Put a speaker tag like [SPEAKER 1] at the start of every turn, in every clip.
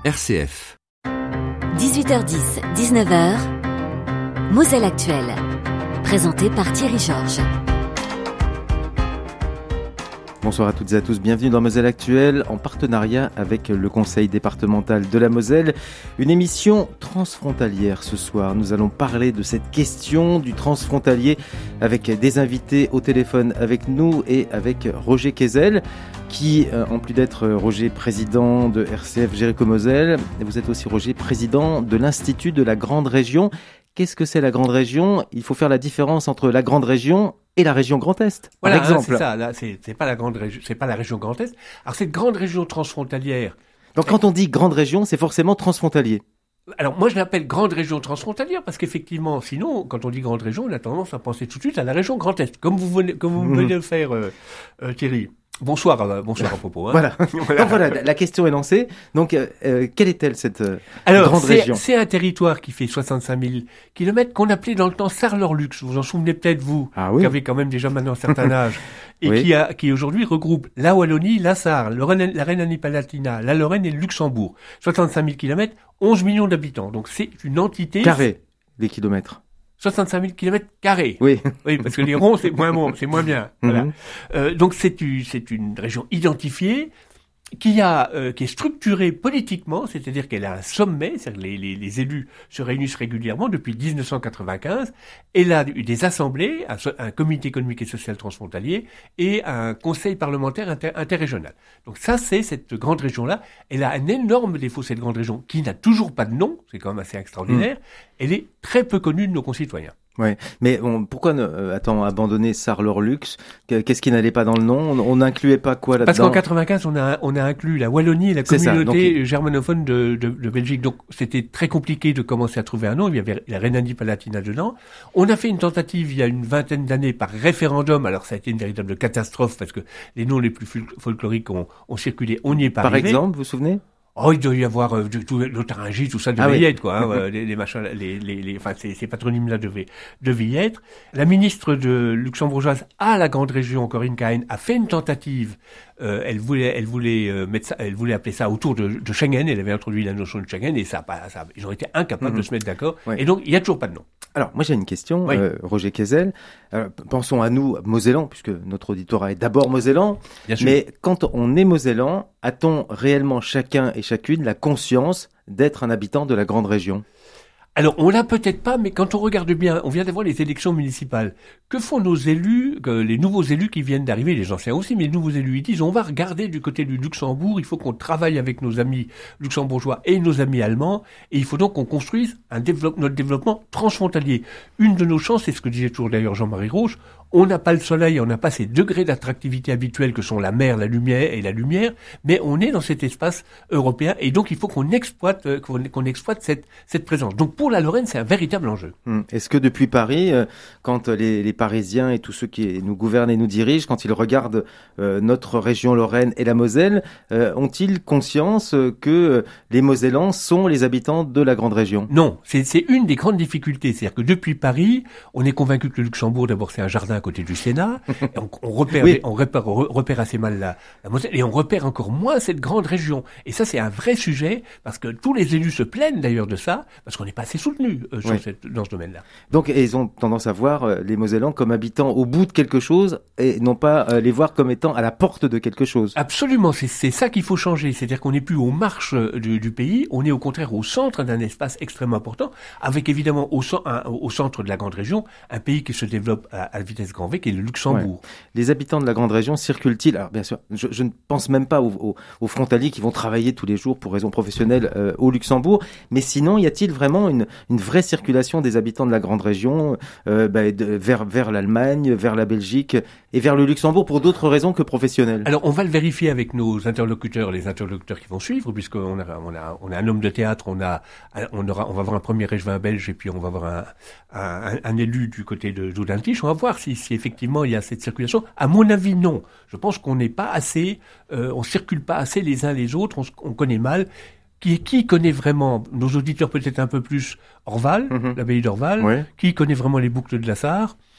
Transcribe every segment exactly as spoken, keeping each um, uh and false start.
[SPEAKER 1] R C F.
[SPEAKER 2] dix-huit heures dix, dix-neuf heures, Moselle Actuelle, présenté par Thierry Georges.
[SPEAKER 3] Bonsoir à toutes et à tous, bienvenue dans Moselle Actuelle, en partenariat avec le Conseil départemental de la Moselle. Une émission transfrontalière ce soir. Nous allons parler de cette question du transfrontalier avec des invités au téléphone avec nous et avec Roger Quézel, qui, en plus d'être Roger, président de R C F Jéricho-Moselle, vous êtes aussi Roger, président de l'Institut de la Grande Région. Qu'est-ce que c'est la Grande Région ? Il faut faire la différence entre la Grande Région et la région Grand Est, par
[SPEAKER 4] voilà,
[SPEAKER 3] exemple.
[SPEAKER 4] Voilà, c'est ça. Là, c'est, c'est pas la grande région, c'est pas la région Grand Est. Alors, cette grande région transfrontalière.
[SPEAKER 3] Donc, quand on dit grande région, c'est forcément transfrontalier.
[SPEAKER 4] Alors, moi, je l'appelle grande région transfrontalière parce qu'effectivement, sinon, quand on dit grande région, on a tendance à penser tout de suite à la région Grand Est, comme vous venez, comme vous mmh. venez de le faire, euh, euh, Thierry. Bonsoir, euh, bonsoir à propos. Hein.
[SPEAKER 3] Voilà. voilà. Donc voilà, la question est lancée. Donc, euh, quelle est-elle cette euh,
[SPEAKER 4] Alors,
[SPEAKER 3] grande
[SPEAKER 4] c'est,
[SPEAKER 3] région ?
[SPEAKER 4] C'est un territoire qui fait soixante-cinq mille kilomètres qu'on appelait dans le temps Sarre-Lorlux. Vous vous en souvenez peut-être, vous,
[SPEAKER 3] ah, oui.
[SPEAKER 4] qui avez quand même déjà maintenant un certain âge, et
[SPEAKER 3] oui.
[SPEAKER 4] qui, a, qui aujourd'hui regroupe la Wallonie, la Sarre, le Rhénan, la Rhénanie-Palatinat, la Lorraine et le Luxembourg. soixante-cinq mille kilomètres, onze millions d'habitants. Donc, c'est une entité...
[SPEAKER 3] Carré, les kilomètres.
[SPEAKER 4] soixante-cinq mille kilomètres carrés.
[SPEAKER 3] Oui.
[SPEAKER 4] Oui, parce que les ronds, c'est moins bon, c'est moins bien. Voilà.
[SPEAKER 3] Mm-hmm.
[SPEAKER 4] Euh, donc, c'est une, c'est une région identifiée qui a, euh, qui est structurée politiquement, c'est-à-dire qu'elle a un sommet, c'est-à-dire que les, les, les élus se réunissent régulièrement depuis dix-neuf cent quatre-vingt-quinze. Elle a eu des assemblées, un, un comité économique et social transfrontalier et un conseil parlementaire inter, interrégional. Donc ça, c'est cette grande région-là. Elle a un énorme défaut, cette grande région, qui n'a toujours pas de nom, c'est quand même assez extraordinaire. Mmh. Elle est très peu connue de nos concitoyens.
[SPEAKER 3] Ouais, mais on, pourquoi ne, euh, attends, abandonner Sarre-Lorlux ? Qu'est-ce qui n'allait pas dans le nom ? On n'incluait pas quoi là-dedans ?
[SPEAKER 4] Parce qu'en quatre-vingt-quinze, on a, on a inclus la Wallonie et la
[SPEAKER 3] C'est
[SPEAKER 4] communauté
[SPEAKER 3] ça, donc...
[SPEAKER 4] germanophone de, de, de Belgique. Donc, c'était très compliqué de commencer à trouver un nom. Il y avait la Rhénanie-Palatinat dedans. On a fait une tentative il y a une vingtaine d'années par référendum. Alors, ça a été une véritable catastrophe parce que les noms les plus folkloriques ont, ont circulé. On n'y est pas
[SPEAKER 3] Par
[SPEAKER 4] arrivé.
[SPEAKER 3] exemple, vous vous souvenez ?
[SPEAKER 4] Oh, il doit y avoir euh, du, tout, l'Otharingie, tout ça de
[SPEAKER 3] ah
[SPEAKER 4] Villette,
[SPEAKER 3] oui.
[SPEAKER 4] quoi. Hein, euh, les, les machins, les, les, les, enfin, ces, ces patronymes-là devaient, devaient y être. La ministre de luxembourgeoise à la grande région, Corinne Cahen, a fait une tentative. Euh, elle voulait, elle voulait euh, mettre ça, elle voulait appeler ça autour de, de Schengen. Elle avait introduit la notion de Schengen et ça, ça, ça ils ont été incapables mmh. de se mettre d'accord. Oui. Et donc, il y a toujours pas de nom.
[SPEAKER 3] Alors, moi, j'ai une question,
[SPEAKER 4] oui.
[SPEAKER 3] euh, Roger Quézel. Alors, pensons à nous, Mosellans, puisque notre auditorat est d'abord Mosellan.
[SPEAKER 4] Bien sûr.
[SPEAKER 3] Mais quand on est Mosellan, a-t-on réellement chacun et chacune la conscience d'être un habitant de la grande région ?
[SPEAKER 4] Alors, on l'a peut-être pas, mais quand on regarde bien, on vient d'avoir les élections municipales. Que font nos élus, que les nouveaux élus qui viennent d'arriver, les anciens aussi, mais les nouveaux élus, ils disent, on va regarder du côté du Luxembourg, il faut qu'on travaille avec nos amis luxembourgeois et nos amis allemands, et il faut donc qu'on construise un développe, notre développement transfrontalier. Une de nos chances, c'est ce que disait toujours d'ailleurs Jean-Marie Roche, on n'a pas le soleil, on n'a pas ces degrés d'attractivité habituels que sont la mer, la lumière et la lumière, mais on est dans cet espace européen, et donc il faut qu'on exploite, qu'on, qu'on exploite cette, cette présence. Donc pour la Lorraine, c'est un véritable enjeu.
[SPEAKER 3] Hum. Est-ce que depuis Paris, euh, quand les, les Parisiens et tous ceux qui nous gouvernent et nous dirigent, quand ils regardent euh, notre région Lorraine et la Moselle, euh, ont-ils conscience que euh, les Mosellans sont les habitants de la grande région ?
[SPEAKER 4] Non, c'est, c'est une des grandes difficultés. C'est-à-dire que depuis Paris, on est convaincu que le Luxembourg, d'abord, c'est un jardin à côté du Sénat. Et on, on, repère, oui. on repère, repère assez mal la, la Moselle et on repère encore moins cette grande région. Et ça, c'est un vrai sujet parce que tous les élus se plaignent d'ailleurs de ça parce qu'on n'est pas assez soutenus euh, sur
[SPEAKER 3] oui.
[SPEAKER 4] cette, dans ce domaine-là.
[SPEAKER 3] Donc, ils ont tendance à voir euh, les Mosellans comme habitants au bout de quelque chose et non pas euh, les voir comme étant à la porte de quelque chose.
[SPEAKER 4] Absolument, c'est, c'est ça qu'il faut changer. C'est-à-dire qu'on n'est plus aux marches du, du pays, on est au contraire au centre d'un espace extrêmement important, avec évidemment au, un, au centre de la grande région un pays qui se développe à, à vitesse grand V, qui est le Luxembourg.
[SPEAKER 3] Ouais. Les habitants de la grande région circulent-ils ? Alors bien sûr, je, je ne pense même pas aux, aux, aux frontaliers qui vont travailler tous les jours pour raisons professionnelles euh, au Luxembourg, mais sinon, y a-t-il vraiment une, une vraie circulation des habitants de la grande région euh, bah, de, vers, vers l'Allemagne, vers la Belgique et vers le Luxembourg pour d'autres raisons que professionnelles ?
[SPEAKER 4] Alors, on va le vérifier avec nos interlocuteurs, les interlocuteurs qui vont suivre, puisqu'on a, on a, on a un homme de théâtre, on a, on aura, on va avoir un premier échevin belge et puis on va avoir un, un, un élu du côté de Joudintich. On va voir si, si effectivement il y a cette circulation. À mon avis, non. Je pense qu'on n'est pas assez, euh, on circule pas assez les uns les autres. On, on connaît mal. Qui, qui connaît vraiment, nos auditeurs peut-être un peu plus, Orval, mmh. l'abbaye d'Orval, ouais. Qui connaît vraiment les boucles de la Sarre?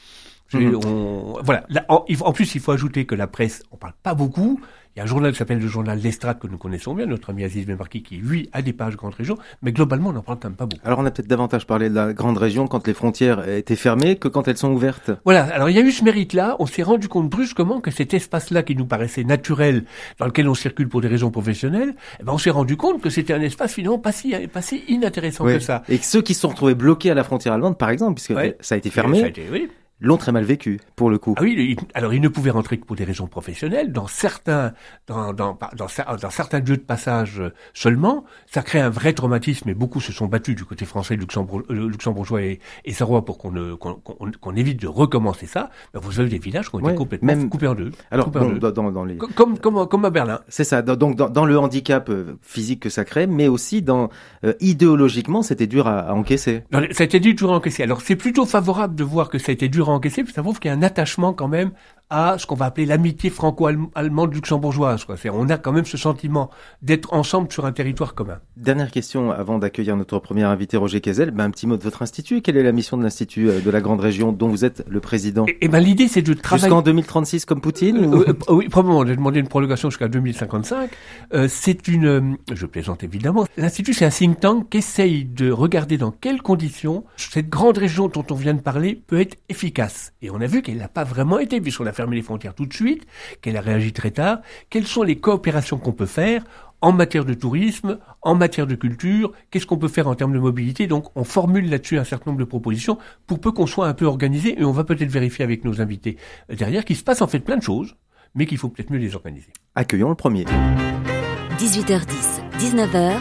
[SPEAKER 4] Mmh. On, voilà. Là, en, en plus, il faut ajouter que la presse, on parle pas beaucoup. Il y a un journal qui s'appelle le journal L'Estrade que nous connaissons bien, notre ami Aziz Memarki, qui, lui, a des pages Grande Région, mais globalement, on n'en parle quand même pas beaucoup.
[SPEAKER 3] Alors, on a peut-être davantage parlé de la Grande Région quand les frontières étaient fermées que quand elles sont ouvertes.
[SPEAKER 4] Voilà. Alors, il y a eu ce mérite-là. On s'est rendu compte brusquement que cet espace-là qui nous paraissait naturel, dans lequel on circule pour des raisons professionnelles, eh ben, on s'est rendu compte que c'était un espace finalement pas si, pas si inintéressant
[SPEAKER 3] oui.
[SPEAKER 4] que ça.
[SPEAKER 3] Et que ceux qui se sont retrouvés bloqués à la frontière allemande, par exemple, puisque ouais. ça a été fermé.
[SPEAKER 4] Ça a été, oui.
[SPEAKER 3] L'ont très mal vécu, pour le coup.
[SPEAKER 4] Ah oui, il, alors ils ne pouvaient rentrer que pour des raisons professionnelles, dans certains, dans, dans, dans, dans certains lieux de passage seulement. Ça crée un vrai traumatisme et beaucoup se sont battus du côté français, luxembourg, euh, luxembourgeois et, et sarrois pour qu'on, ne, qu'on, qu'on, qu'on évite de recommencer ça. Mais vous avez des villages qui ont été ouais, complètement même, coupés en deux.
[SPEAKER 3] Alors,
[SPEAKER 4] bon,
[SPEAKER 3] en deux. Dans, dans les...
[SPEAKER 4] Comme, comme, comme à Berlin.
[SPEAKER 3] C'est ça. Donc, dans, dans le handicap physique que ça crée, mais aussi dans, euh, idéologiquement, c'était dur à, à encaisser.
[SPEAKER 4] Non, ça a été dur à encaisser. Alors, c'est plutôt favorable de voir que ça a été dur encaissé, puis ça prouve qu'il y a un attachement quand même à ce qu'on va appeler l'amitié franco-allemande luxembourgeoise, quoi. C'est, on a quand même ce sentiment d'être ensemble sur un territoire commun.
[SPEAKER 3] Dernière question avant d'accueillir notre premier invité Roger Kezel. Ben, un petit mot de votre institut. Quelle est la mission de l'institut de la Grande Région dont vous êtes le président?
[SPEAKER 4] Et, et ben l'idée c'est de travailler
[SPEAKER 3] jusqu'en deux mille trente-six comme Poutine.
[SPEAKER 4] Euh, euh, oui, probablement. J'ai demandé une prolongation jusqu'à deux mille cinquante-cinq. Euh, c'est une, euh, je plaisante évidemment. L'institut c'est un think tank qui essaye de regarder dans quelles conditions cette grande région dont on vient de parler peut être efficace. Et on a vu qu'elle n'a pas vraiment été, puisqu'on a fermé les frontières tout de suite, qu'elle a réagi très tard. Quelles sont les coopérations qu'on peut faire en matière de tourisme, en matière de culture, qu'est-ce qu'on peut faire en termes de mobilité? Donc, on formule là-dessus un certain nombre de propositions pour peu qu'on soit un peu organisé, et on va peut-être vérifier avec nos invités derrière qu'il se passe en fait plein de choses, mais qu'il faut peut-être mieux les organiser.
[SPEAKER 3] Accueillons le premier.
[SPEAKER 2] dix-huit heures dix, dix-neuf heures,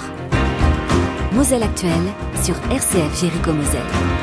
[SPEAKER 2] Moselle Actuelle sur R C F Jéricho Moselle.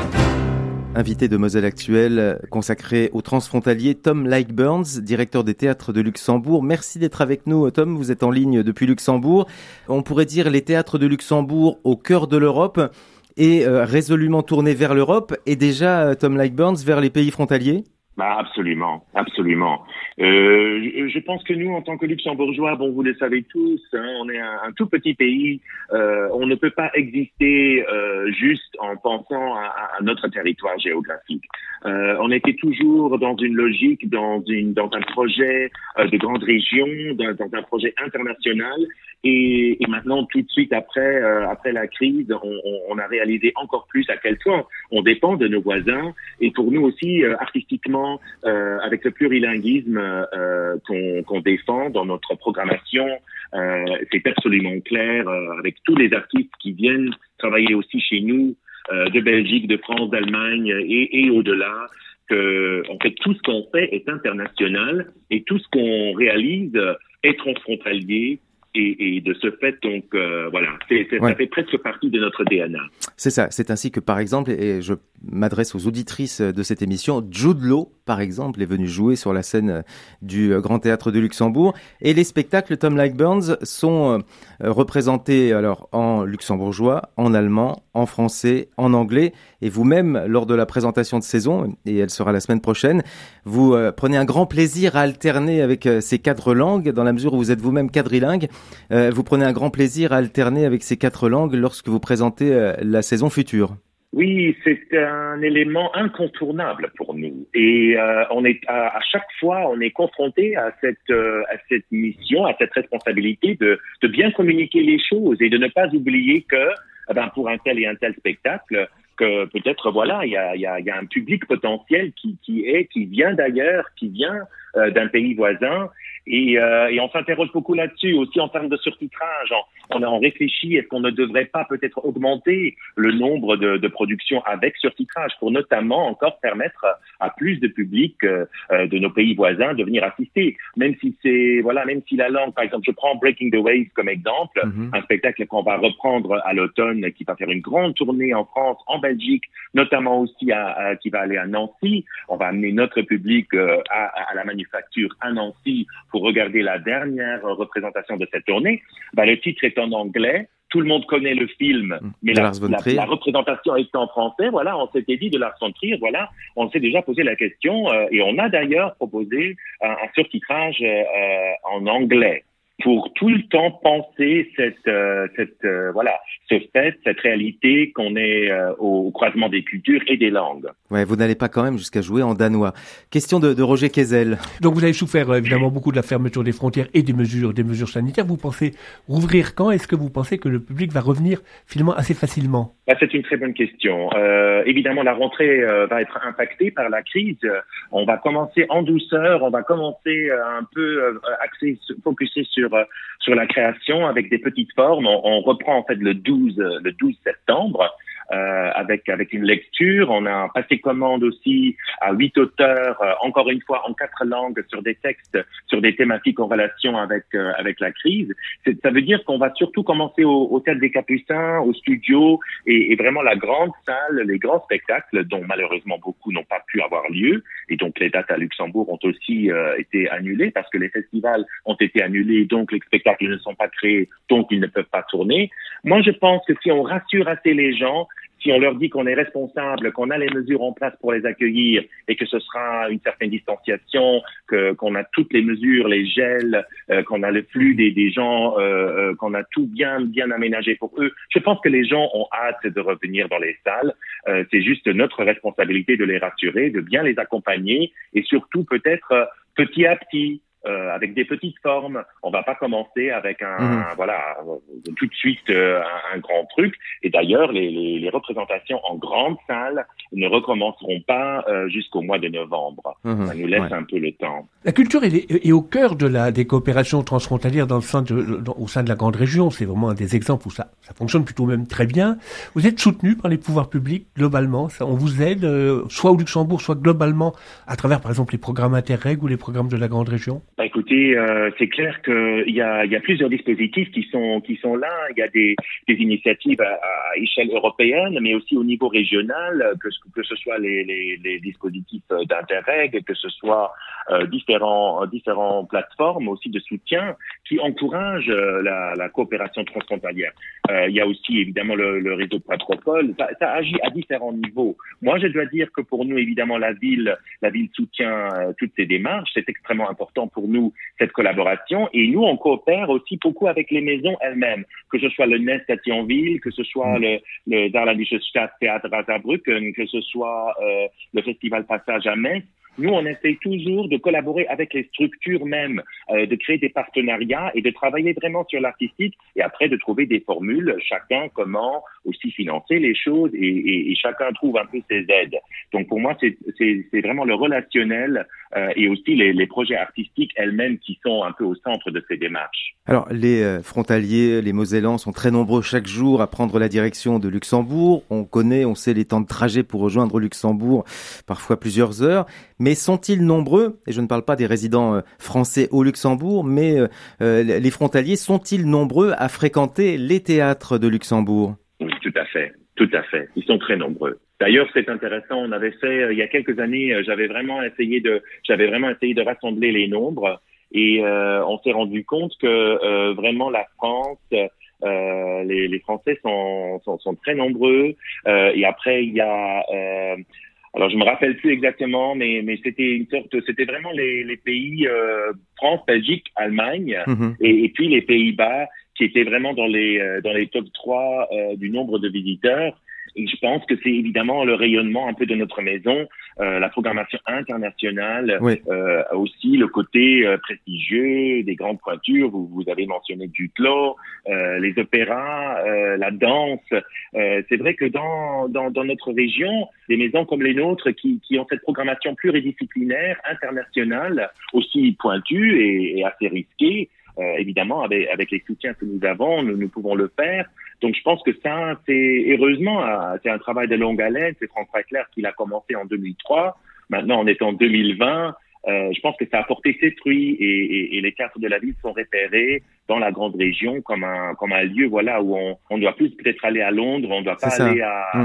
[SPEAKER 3] Invité de Moselle Actuelle, consacré au transfrontalier Tom Lightburns, directeur des théâtres de Luxembourg. Merci d'être avec nous, Tom. Vous êtes en ligne depuis Luxembourg. On pourrait dire les théâtres de Luxembourg au cœur de l'Europe et euh, résolument tournés vers l'Europe et déjà, Tom Lightburns, vers les pays frontaliers?
[SPEAKER 1] Bah absolument, absolument. Euh, je, je pense que nous, en tant que Luxembourgeois, bon, vous le savez tous, hein, on est un, un tout petit pays. Euh, on ne peut pas exister euh, juste en pensant à, à notre territoire géographique. Euh, on était toujours dans une logique, dans une, dans un projet euh, de grande région, dans, dans un projet international. Et, et maintenant, tout de suite après, euh, après la crise, on, on, on a réalisé encore plus à quel point on dépend de nos voisins. Et pour nous aussi, euh, artistiquement, euh, avec le plurilinguisme euh, qu'on, qu'on défend dans notre programmation, euh, c'est absolument clair. Euh, avec tous les artistes qui viennent travailler aussi chez nous, euh, de Belgique, de France, d'Allemagne et, et au-delà, que en fait tout ce qu'on fait est international et tout ce qu'on réalise est transfrontalier. Et, et de ce fait, donc, euh, voilà, c'est, c'est, ouais. ça fait presque partie de notre D N A.
[SPEAKER 3] C'est ça. C'est ainsi que, par exemple, et je m'adresse aux auditrices de cette émission, Jude Law, par exemple, est venu jouer sur la scène du Grand Théâtre de Luxembourg. Et les spectacles Tom Lightburns sont euh, représentés alors en luxembourgeois, en allemand, en français, en anglais. Et vous-même, lors de la présentation de saison, et elle sera la semaine prochaine, vous euh, prenez un grand plaisir à alterner avec euh, ces quatre langues, dans la mesure où vous êtes vous-même quadrilingue. Euh, vous prenez un grand plaisir à alterner avec ces quatre langues lorsque vous présentez euh, la saison future.
[SPEAKER 1] Oui, c'est un élément incontournable pour nous. Et euh, on est à, à chaque fois, on est confronté à cette euh, à cette mission, à cette responsabilité de de bien communiquer les choses et de ne pas oublier que eh ben pour un tel et un tel spectacle, que peut-être voilà, il y a il y a il y a un public potentiel qui qui est qui vient d'ailleurs, qui vient euh, d'un pays voisin. Et, euh, et on s'interroge beaucoup là-dessus, aussi en termes de surtitrage. On, on réfléchit, est-ce qu'on ne devrait pas peut-être augmenter le nombre de, de productions avec surtitrage pour notamment encore permettre à plus de public euh, de nos pays voisins de venir assister. Même si c'est, voilà, même si la langue, par exemple, je prends Breaking the Waves comme exemple, mm-hmm. un spectacle qu'on va reprendre à l'automne, qui va faire une grande tournée en France, en Belgique, notamment aussi à, à qui va aller à Nancy. On va amener notre public euh, à, à la manufacture à Nancy pour regarder la dernière représentation de cette tournée. Ben, le titre est en anglais, tout le monde connaît le film, mais la, la, la représentation est en français. Voilà, on s'était dit de Lars von Trier, voilà, on s'est déjà posé la question euh, et on a d'ailleurs proposé un, un surtitrage euh, en anglais. pour tout le temps penser cette, euh, cette euh, voilà, ce fait, cette réalité qu'on est euh, au croisement des cultures et des langues.
[SPEAKER 3] Ouais, vous n'allez pas quand même jusqu'à jouer en danois. Question de, de Roger Kezel.
[SPEAKER 4] Donc vous avez souffert euh, évidemment beaucoup de la fermeture des frontières et des mesures, des mesures sanitaires. Vous pensez rouvrir quand? Est-ce que vous pensez que le public va revenir finalement assez facilement?
[SPEAKER 1] Ah, c'est une très bonne question. Euh, évidemment, la rentrée euh, va être impactée par la crise. On va commencer en douceur, on va commencer euh, un peu euh, axé, focusé sur euh, sur la création avec des petites formes. On, on reprend en fait le douze le douze septembre. Euh, avec avec une lecture. On a passé commande aussi à huit auteurs, euh, encore une fois en quatre langues, sur des textes, sur des thématiques en relation avec euh, avec la crise. C'est, ça veut dire qu'on va surtout commencer au, au Théâtre des Capucins, au studio, et, et vraiment la grande salle, les grands spectacles, dont malheureusement beaucoup n'ont pas pu avoir lieu, et donc les dates à Luxembourg ont aussi euh, été annulées parce que les festivals ont été annulés, donc les spectacles ne sont pas créés, donc ils ne peuvent pas tourner. Moi, je pense que si on rassure assez les gens, si on leur dit qu'on est responsable, qu'on a les mesures en place pour les accueillir et que ce sera une certaine distanciation, que qu'on a toutes les mesures, les gels, euh, qu'on a le flux des, des gens, euh, euh, qu'on a tout bien bien aménagé pour eux, je pense que les gens ont hâte de revenir dans les salles. Euh, c'est juste notre responsabilité de les rassurer, de bien les accompagner et surtout peut-être euh, petit à petit. Euh, avec des petites formes, on va pas commencer avec un mmh. voilà euh, tout de suite euh, un, un grand truc. Et d'ailleurs, les, les, les représentations en grande salle ne recommenceront pas euh, jusqu'au mois de novembre. Mmh. Ça nous laisse ouais. un peu le temps.
[SPEAKER 4] La culture est, est au cœur de la des coopérations transfrontalières dans le sein de, dans, au sein de la grande région. C'est vraiment un des exemples où ça ça fonctionne plutôt même très bien. Vous êtes soutenu par les pouvoirs publics globalement. Ça, on vous aide euh, soit au Luxembourg, soit globalement à travers par exemple les programmes Interreg ou les programmes de la grande région.
[SPEAKER 1] Bah, écoutez, euh, c'est clair qu'il y a, il y a plusieurs dispositifs qui sont qui sont là. Il y a des, des initiatives à, à échelle européenne, mais aussi au niveau régional, que, que ce soit les, les, les dispositifs d'Interreg, que ce soit euh, différents différents plateformes aussi de soutien qui encouragent euh, la, la coopération transfrontalière. Euh, il y a aussi évidemment le, le réseau Patropole. Ça, ça agit à différents niveaux. Moi, je dois dire que pour nous, évidemment, la ville la ville soutient euh, toutes ces démarches. C'est extrêmement important pour nous cette collaboration, et nous on coopère aussi beaucoup avec les maisons elles-mêmes, que ce soit le Nest à Thionville, que ce soit le, le Saarländisches Staatstheater à Saarbrücken, que ce soit euh, le Festival Passage à Metz. Nous, on essaye toujours de collaborer avec les structures même, euh, de créer des partenariats et de travailler vraiment sur l'artistique, et après de trouver des formules, chacun comment aussi financer les choses, et, et, et chacun trouve un peu ses aides. Donc pour moi, c'est, c'est, c'est vraiment le relationnel euh, et aussi les, les projets artistiques elles-mêmes qui sont un peu au centre de ces démarches.
[SPEAKER 3] Alors les euh, frontaliers, les Mosellans sont très nombreux chaque jour à prendre la direction de Luxembourg. On connaît, on sait les temps de trajet pour rejoindre Luxembourg, parfois plusieurs heures. Mais sont-ils nombreux, et je ne parle pas des résidents français au Luxembourg, mais euh, les frontaliers sont-ils nombreux à fréquenter les théâtres de Luxembourg?
[SPEAKER 1] Oui, tout à fait, tout à fait. Ils sont très nombreux. D'ailleurs, c'est intéressant. On avait fait il y a quelques années, j'avais vraiment essayé de, j'avais vraiment essayé de rassembler les nombres, et euh, on s'est rendu compte que euh, vraiment la France, euh, les, les Français sont, sont, sont très nombreux. Euh, et après, il y a euh, alors je me rappelle plus exactement, mais mais c'était une sorte, c'était vraiment les les pays euh, France, Belgique, Allemagne, mmh. et, et puis les Pays-Bas qui étaient vraiment dans les euh, dans les top trois euh, du nombre de visiteurs. Et je pense que c'est évidemment le rayonnement un peu de notre maison, euh, la programmation internationale, oui. euh, aussi le côté euh, prestigieux des grandes pointures. Vous, vous avez mentionné Duclos, euh, les opéras, euh, la danse. Euh, c'est vrai que dans, dans dans notre région, des maisons comme les nôtres qui qui ont cette programmation pluridisciplinaire, internationale, aussi pointue et, et assez risquée. Euh, évidemment, avec, avec les soutiens que nous avons, nous, nous pouvons le faire. Donc, je pense que ça, c'est heureusement, c'est un travail de longue haleine. C'est François Clerc qui l'a commencé en deux mille trois. Maintenant, on est en deux mille vingt. Euh, je pense que ça a porté ses fruits, et, et, et les théâtres de la ville sont repérés dans la grande région comme un comme un lieu, voilà, où on on doit plus peut-être aller à Londres, on doit pas aller à mmh. euh,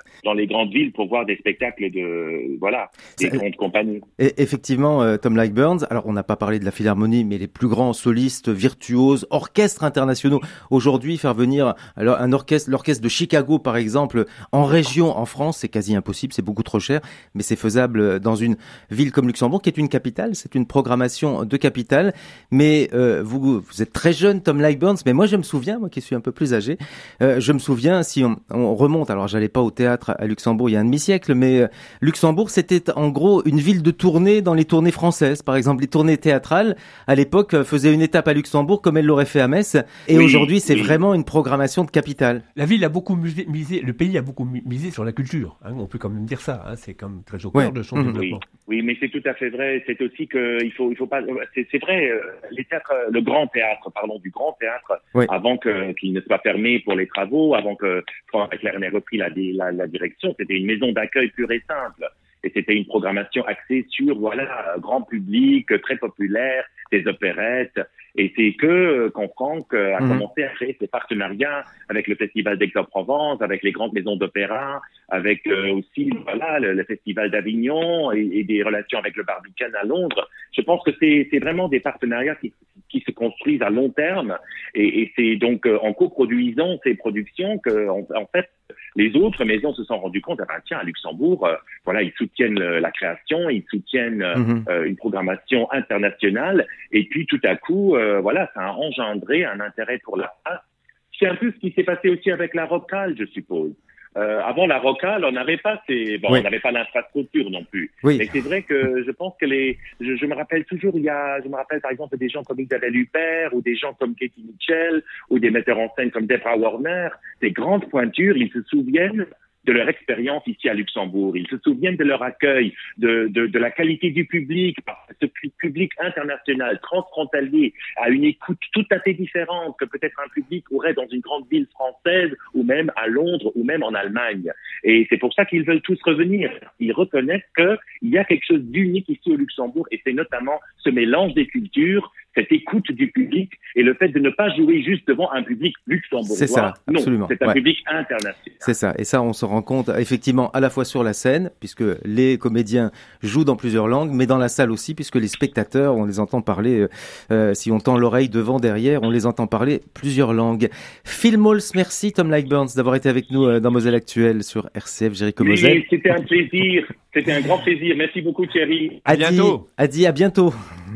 [SPEAKER 1] dans les grandes villes pour voir des spectacles de, voilà, des
[SPEAKER 3] Ça,
[SPEAKER 1] grandes compagnies.
[SPEAKER 3] Et effectivement, euh, Tom Lightburns, alors on n'a pas parlé de la Philharmonie, mais les plus grands solistes, virtuoses, orchestres internationaux. Aujourd'hui, faire venir alors un orchestre, l'orchestre de Chicago par exemple, en région, en France, c'est quasi impossible, c'est beaucoup trop cher, mais c'est faisable dans une ville comme Luxembourg, qui est une capitale, c'est une programmation de capitale. Mais euh, vous, vous êtes très jeune, Tom Lightburns, mais moi je me souviens, moi qui suis un peu plus âgé, euh, je me souviens, si on, on remonte, alors j'allais pas au théâtre à Luxembourg il y a un demi-siècle, mais euh, Luxembourg c'était en gros une ville de tournée dans les tournées françaises. Par exemple, les tournées théâtrales, à l'époque, euh, faisaient une étape à Luxembourg comme elle l'aurait fait à Metz, et
[SPEAKER 1] oui,
[SPEAKER 3] aujourd'hui c'est
[SPEAKER 1] oui.
[SPEAKER 3] vraiment une programmation de capitale.
[SPEAKER 4] La ville a beaucoup misé, misé le pays a beaucoup misé sur la culture, hein, on peut quand même dire ça, hein, c'est quand même très au cœur
[SPEAKER 3] Ouais.
[SPEAKER 4] de son
[SPEAKER 3] Mmh.
[SPEAKER 4] développement.
[SPEAKER 1] Oui, oui, mais c'est tout à fait vrai. C'est aussi que il faut, il faut pas. C'est, c'est vrai. euh, Les théâtres, le grand théâtre, parlons du grand théâtre,
[SPEAKER 3] Oui.
[SPEAKER 1] avant que qu'il ne soit fermé pour les travaux, avant que Franck Leclerc ait repris la, la, la direction, c'était une maison d'accueil pure et simple. Et c'était une programmation axée sur, voilà, grand public, très populaire, des opérettes. Et c'est que quand Franck a
[SPEAKER 3] Mmh.
[SPEAKER 1] commencé à créer ses partenariats avec le Festival d'Aix-en-Provence, avec les grandes maisons d'opéra, avec euh, aussi, voilà, le, le Festival d'Avignon et, et des relations avec le Barbican à Londres. Je pense que c'est, c'est vraiment des partenariats qui, qui se construisent à long terme. Et, et c'est donc euh, en coproduisant ces productions que, en, en fait, les autres maisons se sont rendues compte, ah ben, tiens, à Luxembourg, euh, voilà, ils soutiennent euh, la création, ils soutiennent euh,
[SPEAKER 3] Mmh.
[SPEAKER 1] euh, une programmation internationale, et puis tout à coup, euh, voilà, ça a engendré un intérêt pour la place. C'est un peu ce qui s'est passé aussi avec la Rocale, je suppose. Euh, avant la Rocale, on n'avait pas ces, bon,
[SPEAKER 3] Oui.
[SPEAKER 1] on n'avait pas l'infrastructure non plus.
[SPEAKER 3] Oui.
[SPEAKER 1] Mais c'est vrai que je pense que les, je, je me rappelle toujours, il y a, je me rappelle par exemple des gens comme Isabelle Huppert ou des gens comme Katie Mitchell ou des metteurs en scène comme Deborah Warner, des grandes pointures, ils se souviennent de leur expérience ici à Luxembourg. Ils se souviennent de leur accueil, de, de, de la qualité du public, ce public international, transfrontalier, à une écoute tout à fait différente que peut-être un public aurait dans une grande ville française ou même à Londres ou même en Allemagne. Et c'est pour ça qu'ils veulent tous revenir. Ils reconnaissent qu'il y a quelque chose d'unique ici au Luxembourg, et c'est notamment ce mélange des cultures, cette écoute du public et le fait de ne pas jouer juste devant un public luxembourgeois.
[SPEAKER 3] C'est ça, absolument.
[SPEAKER 1] Non, c'est un
[SPEAKER 3] Ouais.
[SPEAKER 1] public international.
[SPEAKER 3] C'est ça, et ça on se rend compte effectivement à la fois sur la scène, puisque les comédiens jouent dans plusieurs langues, mais dans la salle aussi, puisque les spectateurs, on les entend parler, euh, si on tend l'oreille devant, derrière, on les entend parler plusieurs langues. Phil Mols, merci Tom Lightburns d'avoir été avec nous euh, dans Moselle Actuelle sur R C F Jéricho Moselle.
[SPEAKER 1] Oui, c'était un plaisir, c'était un grand plaisir. Merci beaucoup Thierry.
[SPEAKER 3] À
[SPEAKER 4] bientôt.
[SPEAKER 3] Adi, à bientôt.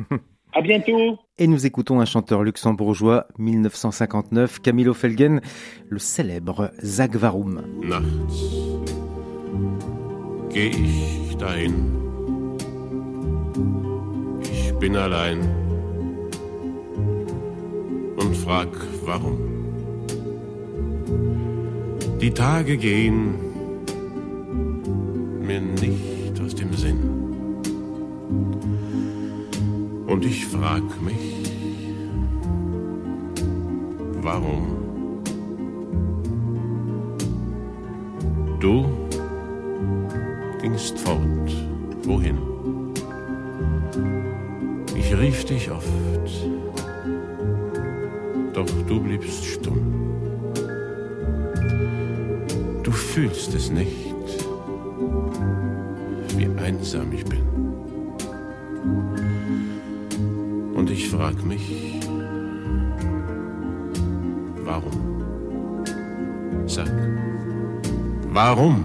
[SPEAKER 1] À bientôt.
[SPEAKER 3] Et nous écoutons un chanteur luxembourgeois, mille neuf cent cinquante-neuf, Camilo Felgen, le célèbre Zag Warum.
[SPEAKER 5] Nachts geh ich dahin. Ich bin allein und frag warum. Die Tage gehen mir nicht aus dem Sinn. Und ich frag mich, warum? Du gingst fort, wohin? Ich rief dich oft, doch du bliebst stumm. Du fühlst es nicht, wie einsam ich bin. Und ich frag mich, warum? Sag, warum?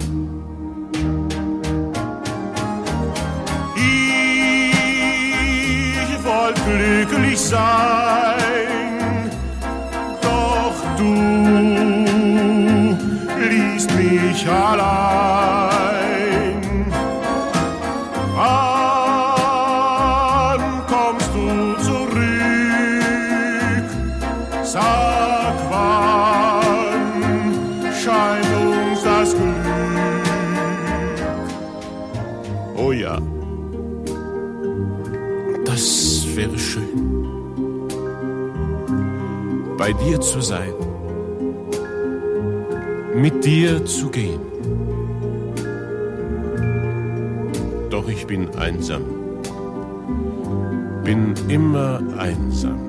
[SPEAKER 5] Ich wollte glücklich sein, doch du ließt mich allein. Wann kommst du zurück? Sag, wann scheint uns das Glück? Oh ja, das wäre schön, bei dir zu sein, mit dir zu gehen. Doch ich bin einsam, bin immer einsam.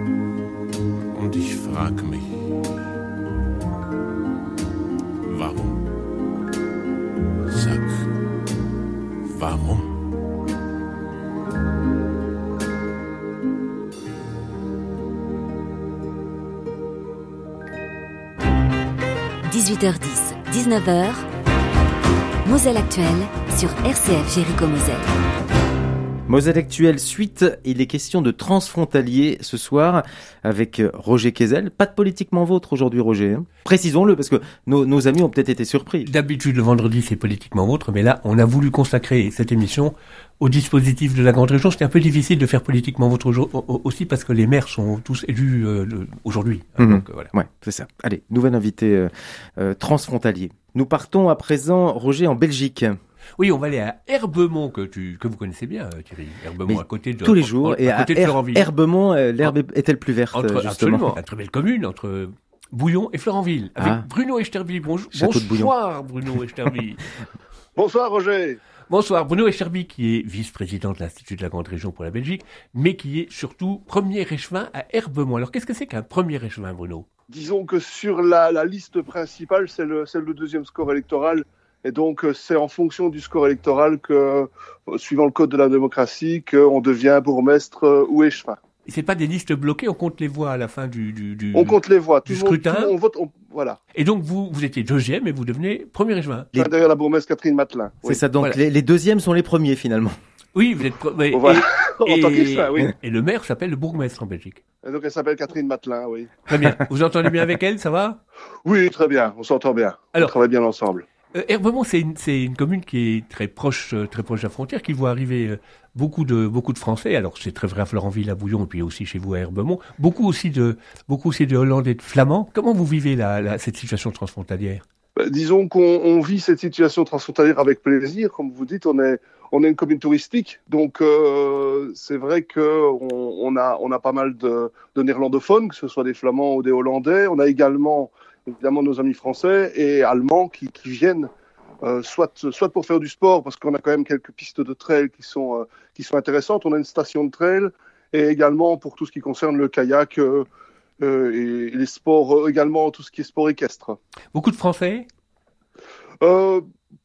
[SPEAKER 5] Und ich frag mich, warum?
[SPEAKER 2] dix-huit heures dix, dix-neuf heures, Moselle Actuelle sur R C F Jéricho Moselle.
[SPEAKER 3] Moselle Actuelle suite, il est question de transfrontalier ce soir avec Roger Quézel. Pas de politiquement vôtre aujourd'hui, Roger. Hein. Précisons-le parce que nos, nos amis ont peut-être été surpris.
[SPEAKER 4] D'habitude, le vendredi, c'est politiquement vôtre, mais là, on a voulu consacrer cette émission au dispositif de la grande région. C'était un peu difficile de faire politiquement vôtre aussi parce que les maires sont tous élus euh, le, aujourd'hui. Hein,
[SPEAKER 3] mmh.
[SPEAKER 4] Donc, voilà.
[SPEAKER 3] Ouais, c'est ça. Allez, nouvel invité euh, euh, transfrontalier. Nous partons à présent, Roger, en Belgique.
[SPEAKER 4] Oui, on va aller à Herbemont, que tu que vous connaissez bien, Thierry. Herbemont,
[SPEAKER 3] Mais
[SPEAKER 4] à côté de...
[SPEAKER 3] tous les jours,
[SPEAKER 4] en,
[SPEAKER 3] et
[SPEAKER 4] à côté
[SPEAKER 3] à
[SPEAKER 4] de
[SPEAKER 3] Her-
[SPEAKER 4] Florenville.
[SPEAKER 3] Herbemont, euh, l'herbe est-elle plus verte,
[SPEAKER 4] entre,
[SPEAKER 3] justement
[SPEAKER 4] Absolument, une très belle commune, entre Bouillon et Florenville, avec
[SPEAKER 3] ah.
[SPEAKER 4] Bruno Echterby. Bonjour, bonsoir, Bruno Echterby.
[SPEAKER 6] Bonsoir, Roger.
[SPEAKER 4] Bonsoir, Bruno Echterby, qui est vice-président de l'Institut de la Grande Région pour la Belgique, mais qui est surtout premier échevin à Herbemont. Alors, qu'est-ce que c'est qu'un premier échevin, Bruno ?
[SPEAKER 6] Disons que sur la, la liste principale, c'est le, c'est le deuxième score électoral. Et donc, c'est en fonction du score électoral que, suivant le code de la démocratie, qu'on devient bourgmestre ou échevin.
[SPEAKER 4] Et c'est pas des listes bloquées, on compte les voix à la fin du, du, du
[SPEAKER 6] On compte les voix.
[SPEAKER 4] Du
[SPEAKER 6] tout
[SPEAKER 4] scrutin.
[SPEAKER 6] Monde, tout, on vote, on, voilà.
[SPEAKER 4] Et donc, vous, vous étiez deuxième et vous devenez premier échevin.
[SPEAKER 6] Les... Derrière la bourgmestre Catherine Matelin.
[SPEAKER 3] C'est
[SPEAKER 6] oui.
[SPEAKER 3] ça, donc
[SPEAKER 4] voilà.
[SPEAKER 3] les, les deuxièmes sont les premiers, finalement.
[SPEAKER 4] Oui, vous êtes... Pre...
[SPEAKER 6] Bon, voilà.
[SPEAKER 4] et,
[SPEAKER 6] en tant qu'échevin, oui.
[SPEAKER 4] Et le maire s'appelle le bourgmestre en Belgique.
[SPEAKER 6] Et donc, elle s'appelle Catherine Matelin, oui.
[SPEAKER 4] Très bien. Vous entendez bien avec elle, ça va ?
[SPEAKER 6] Oui, très bien. On s'entend bien.
[SPEAKER 4] Alors,
[SPEAKER 6] on travaille bien ensemble.
[SPEAKER 4] Euh, Herbemont, c'est une, c'est une commune qui est très proche, euh, très proche de la frontière, qui voit arriver euh, beaucoup de beaucoup de Français. Alors c'est très vrai à Florenville, à Bouillon, et puis aussi chez vous à Herbemont. Beaucoup aussi de beaucoup aussi de Hollandais, de Flamands. Comment vous vivez la, la, cette situation transfrontalière ?
[SPEAKER 6] Bah, disons qu'on on vit cette situation transfrontalière avec plaisir. Comme vous dites, on est on est une commune touristique, donc euh, c'est vrai que on, on a on a pas mal de, de néerlandophones, que ce soit des Flamands ou des Hollandais. On a également évidemment nos amis français et allemands qui, qui viennent euh, soit, soit pour faire du sport, parce qu'on a quand même quelques pistes de trail qui sont, euh, qui sont intéressantes. On a une station de trail et également pour tout ce qui concerne le kayak euh, euh, et, et les sports, euh, également tout ce qui est sport équestre.
[SPEAKER 4] Beaucoup de Français ?
[SPEAKER 6] euh,